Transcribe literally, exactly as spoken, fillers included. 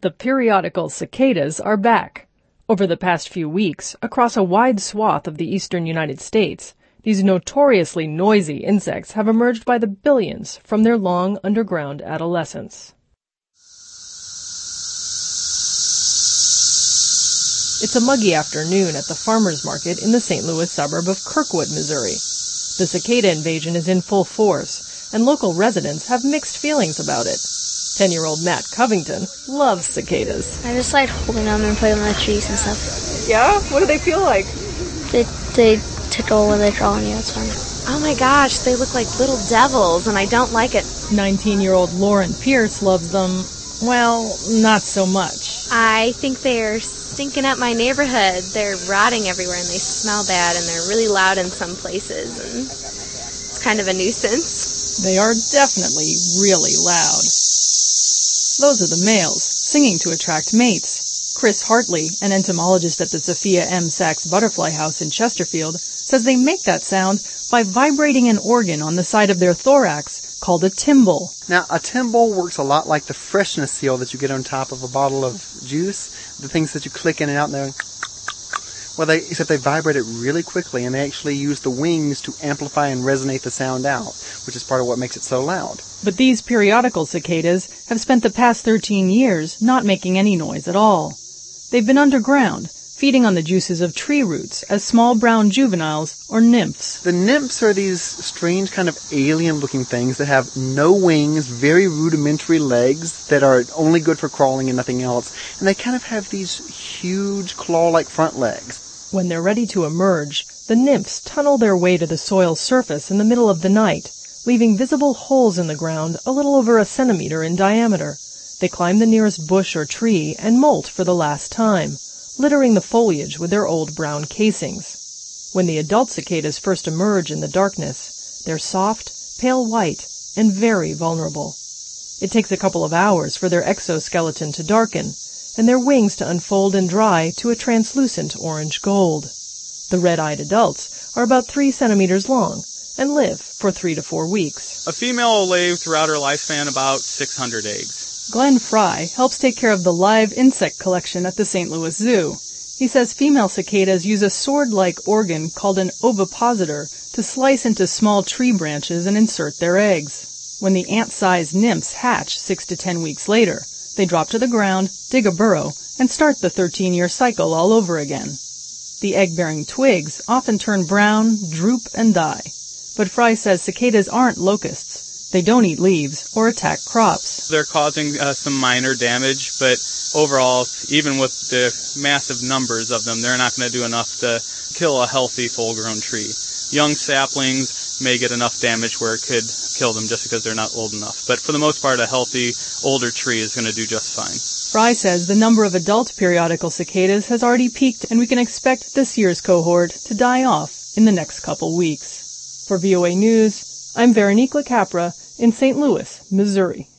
The periodical cicadas are back. Over the past few weeks, across a wide swath of the eastern United States, these notoriously noisy insects have emerged by the billions from their long underground adolescence. It's a muggy afternoon at the farmers market in the Saint Louis suburb of Kirkwood, Missouri. The cicada invasion is in full force, and local residents have mixed feelings about it. Ten-year-old Matt Covington loves cicadas. I just like holding them and putting them on the trees and stuff. Yeah? What do they feel like? They they tickle when they draw on you. It's fun. Oh my gosh, they look like little devils, and I don't like it. Nineteen-year-old Lauren Pierce loves them, well, not so much. I think they're stinking up my neighborhood. They're rotting everywhere, and they smell bad, and they're really loud in some places, and it's kind of a nuisance. They are definitely really loud. Those are the males, singing to attract mates. Chris Hartley, an entomologist at the Sophia M. Sachs Butterfly House in Chesterfield, says they make that sound by vibrating an organ on the side of their thorax called a timbal. Now, a timbal works a lot like the freshness seal that you get on top of a bottle of juice, the things that you click in and out there. Well, they, except they vibrate it really quickly, and they actually use the wings to amplify and resonate the sound out, which is part of what makes it so loud. But these periodical cicadas have spent the past thirteen years not making any noise at all. They've been underground, feeding on the juices of tree roots as small brown juveniles or nymphs. The nymphs are these strange kind of alien-looking things that have no wings, very rudimentary legs that are only good for crawling and nothing else, and they kind of have these huge claw-like front legs. When they're ready to emerge, the nymphs tunnel their way to the soil surface in the middle of the night, leaving visible holes in the ground a little over a centimeter in diameter. They climb the nearest bush or tree and molt for the last time, littering the foliage with their old brown casings. When the adult cicadas first emerge in the darkness, they're soft, pale white, and very vulnerable. It takes a couple of hours for their exoskeleton to darken, and their wings to unfold and dry to a translucent orange gold. The red-eyed adults are about three centimeters long and live for three to four weeks. A female will lay throughout her lifespan about six hundred eggs. Glenn Fry helps take care of the live insect collection at the Saint Louis Zoo. He says female cicadas use a sword-like organ called an ovipositor to slice into small tree branches and insert their eggs. When the ant-sized nymphs hatch six to ten weeks later, they drop to the ground, dig a burrow, and start the thirteen-year cycle all over again. The egg-bearing twigs often turn brown, droop, and die. But Fry says cicadas aren't locusts. They don't eat leaves or attack crops. They're causing uh, some minor damage, but overall, even with the massive numbers of them, they're not going to do enough to kill a healthy, full-grown tree. Young saplings may get enough damage where it could kill them just because they're not old enough. But for the most part, a healthy, older tree is going to do just fine. Fry says the number of adult periodical cicadas has already peaked, and we can expect this year's cohort to die off in the next couple weeks. For V O A News, I'm Veronique LaCapra in Saint Louis, Missouri.